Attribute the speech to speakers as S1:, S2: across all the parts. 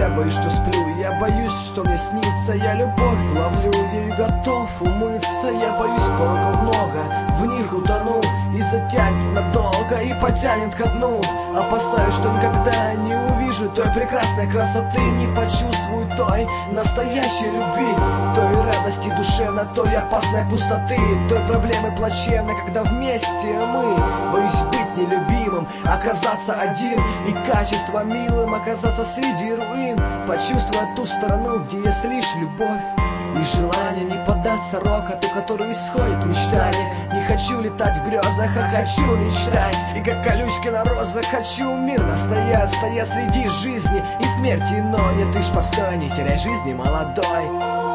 S1: Я боюсь, что сплю, я боюсь, что мне снится. Я любовь ловлю, ею готов умыться. Я боюсь, пороков много, в них утону, и затянет надолго, и потянет ко дну. Опасаюсь, что никогда не увижу той прекрасной красоты, не почувствую той настоящей любви, той радости душевной, той опасной пустоты, той проблемы плачевной, когда вместе мы. Боюсь быть нелюбимым, оказаться один, и качество милым оказаться среди руин, почувствовать ту сторону, где есть лишь любовь и желание не поддаться рокоту, который исходит в мечтаниях. Не хочу летать в грезах, а хочу мечтать. И как колючки на розах хочу мирно стоять, стоя среди жизни и смерти. Но не ты ж постой, не теряй жизни, молодой.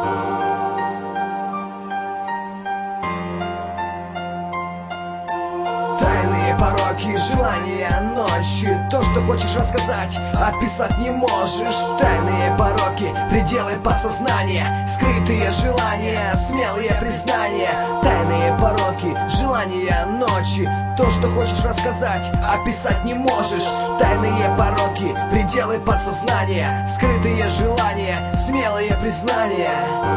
S1: Тайные пороки, желания ночи, то, что хочешь рассказать, описать не можешь. Тайные пороки, пределы подсознания, скрытые желания, смелые признания. Тайные пороки, желания ночи, то, что хочешь рассказать, описать не можешь. Тайные пороки, пределы подсознания, скрытые желания, смелые признания.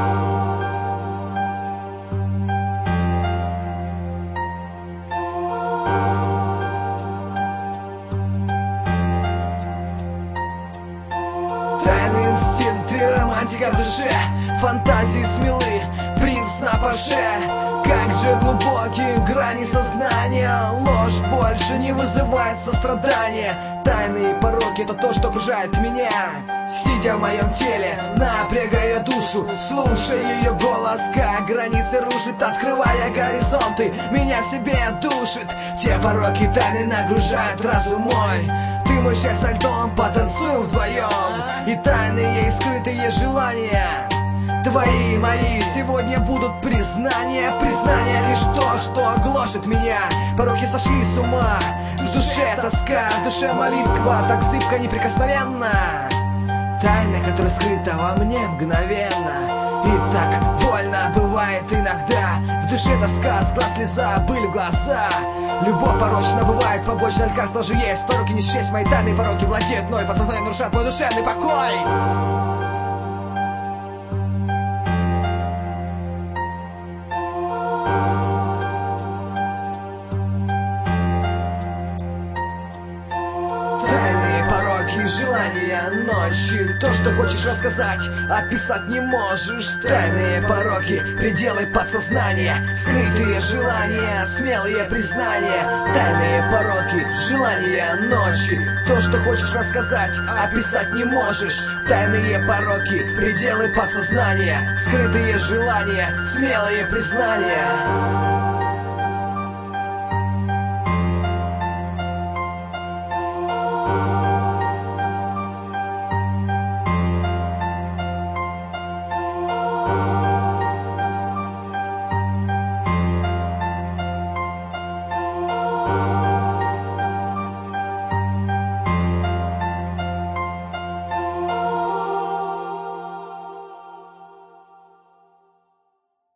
S1: Тайные инстинкты, романтика в душе, фантазии смелы, принц на паше. Как же глубокие грани сознания, ложь больше не вызывает сострадания. Тайные пороки — это то, что окружает меня, сидя в моем теле, напрягая душу, слушая ее голос, как границы рушит, открывая горизонты, меня в себе душит. Те пороки тайны нагружают разум мой. Ты мой чай со льдом, потанцуем вдвоем, и тайные и скрытые желания твои и мои сегодня будут признания. Признания лишь то, что гложет меня. Пороки сошли с ума, в душе тоска, в душе молитва, так зыбко, неприкосновенно. Тайна, которая скрыта во мне мгновенно. И так больно бывает иногда. В душе тоска, с глаз слеза, быль в глаза. Любовь порочна бывает, побочное лекарство же есть. Пороки не счесть, мои тайные пороки владеют мной, подсознание нарушает мой душевный покой. Желания ночи, то, что хочешь рассказать, описать не можешь. Тайные пороки, пределы подсознания, скрытые желания, смелые признания. Тайные пороки, желания ночи, то, что хочешь рассказать, описать не можешь. Тайные пороки, пределы подсознания, скрытые желания, смелые признания.